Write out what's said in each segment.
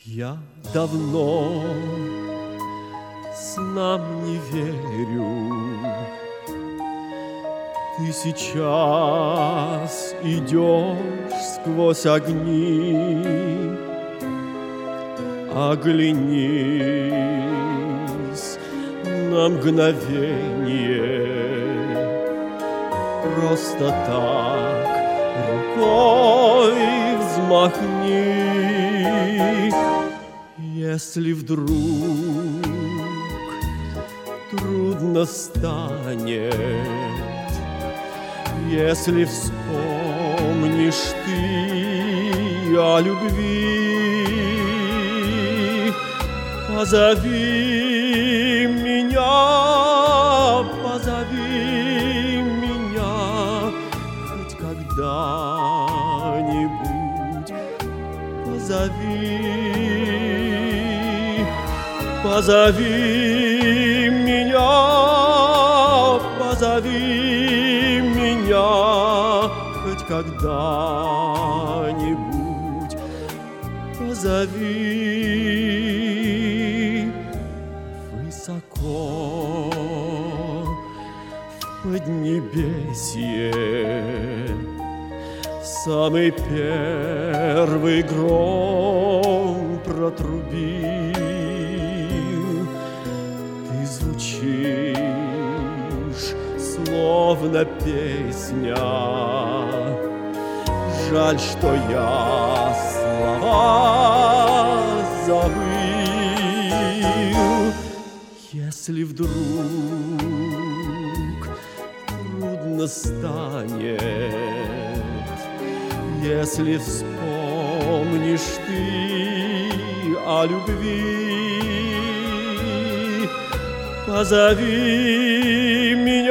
Я давно снам не верю. Ты сейчас идешь сквозь огни. Оглянись на мгновение, просто так рукой взмахни. Если вдруг трудно станет, если вспомнишь ты о любви, позови меня, хоть когда-нибудь позови меня, хоть когда-нибудь позови. Высоко в поднебесье самый первый гром протрубил. Ты звучишь, словно песня. Жаль, что я слова забыл. Если вдруг трудно станет, если вспомнишь ты о любви, позови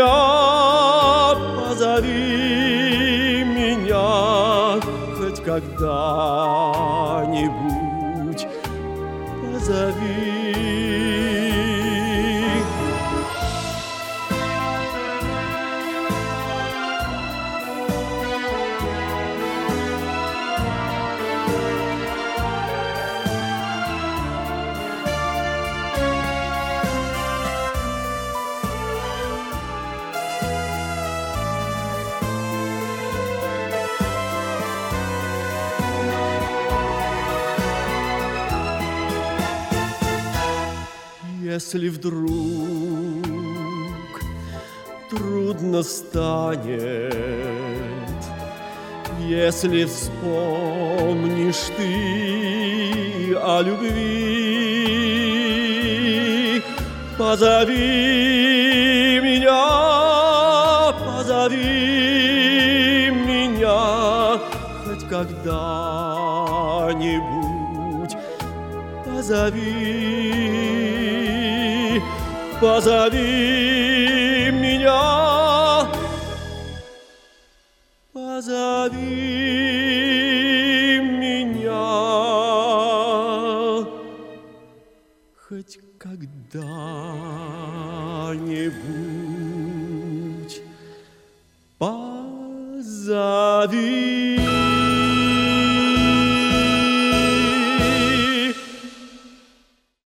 меня, хоть когда-нибудь позови. Если вдруг трудно станет, если вспомнишь ты о любви, позови меня, хоть когда-нибудь позови меня, хоть когда-нибудь позови.